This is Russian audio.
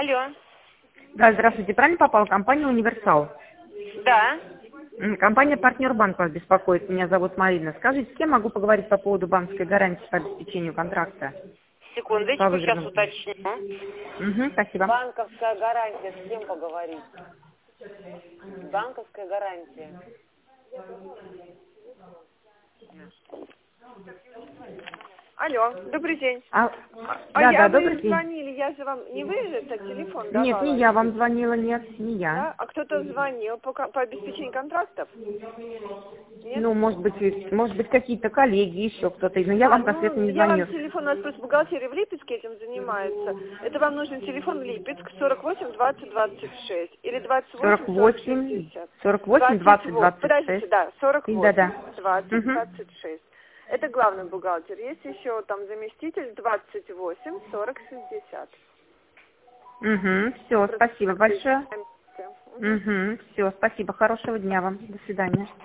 Алло. Да, здравствуйте. Правильно попал? Компания «Универсал». Да. Компания «Партнер Банк» вас беспокоит. Меня зовут Марина. Скажите, с кем могу поговорить по поводу банковской гарантии по обеспечению контракта? По Секундочку, сейчас выигранному. уточню. Спасибо. Банковская гарантия, с кем поговорить? Банковская гарантия. Алло, добрый день. Да, Вы добрый день. звонили, я же вам... Не вы же это телефон Нет, не давала? я вам звонила, нет, не я. Да? А кто-то звонил по обеспечению контрактов? Нет? Ну, может быть, какие-то коллеги, еще кто-то. Но я вам конкретно не Я вам звоню. телефон, у нас просто бухгалтерия в Липецке этим занимается. Это вам нужен телефон Липецк 48 20 26 или 28 40 48, 60. 48, 20, 26. Подождите, да, 48 Да. 20 26. Это главный бухгалтер. Есть еще там заместитель 28 40 60. Все, спасибо большое. Мгм. Все, спасибо. Хорошего дня вам. До свидания.